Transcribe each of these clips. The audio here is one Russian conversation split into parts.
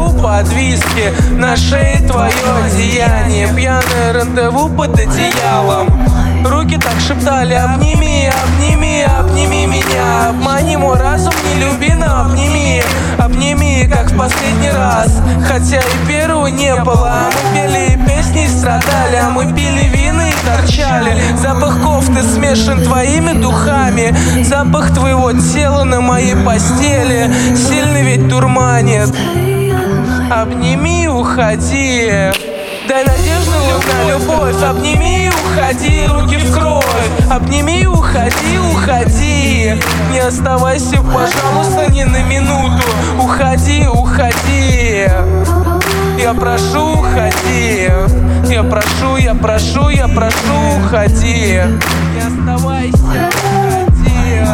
рандеву под виски. На шее твое одеяние, пьяное рандеву под одеялом. Руки так шептали: обними, обними, обними меня. Обмани мой разум, не люби, но обними. Обними, как в последний раз. Хотя и первого не было. Мы пели песни и страдали, а мы пили вина и торчали. Запах кофты смешан твоими духами. Запах твоего тела на моей постели сильный ведь дурманит. Обними, уходи. Дай надежду на любовь. Обними, уходи, руки в кровь. Обними, уходи, уходи. Не оставайся, пожалуйста, ни на минуту. Уходи, уходи. Я прошу, уходи. Я прошу, я прошу, я прошу, уходи. Не оставайся, уходи.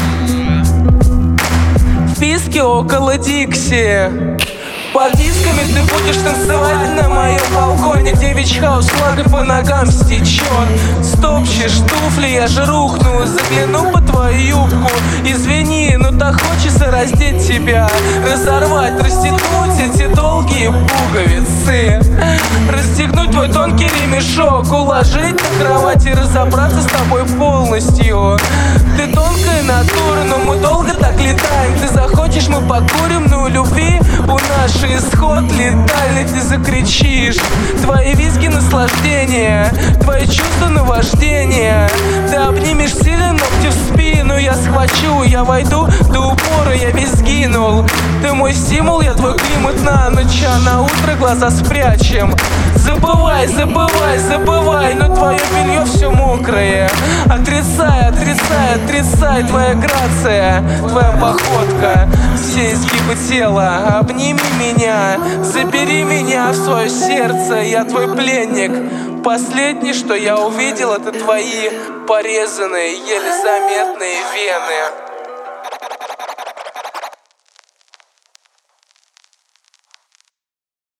В списке около Дикси. Под дисками ты будешь танцевать на моем балконе, где вич-хаус флага по ногам стечет. Стопчешь туфли, я же рухну, загляну под твою юбку. Извини, но так хочется раздеть тебя, разорвать, расстегнуть эти долгие пуговицы, расстегнуть твой тонкий ремешок, уложить на кровать и разобраться с тобой полностью. Ты тонкая натура, но мы долго так летаем. Ты захочешь, мы покурим, но у любви у нас исход летальный, ты закричишь. Твои визги наслаждения, твои чувства наваждения. Ты обнимешь сильно ногти в спину, я схвачу, я войду до упора, я весь сгинул. Ты мой стимул, я твой климат на ночь, а на утро глаза спрячем. Забывай, забывай, забывай, но твое белье все мокрое. Отрицай, отрицай, отрицай, твоя грация, твоя походка, все изгибы тела. Обними меня, забери меня в свое сердце, я твой пленник. Последнее, что я увидел, это твои порезанные, еле заметные вены.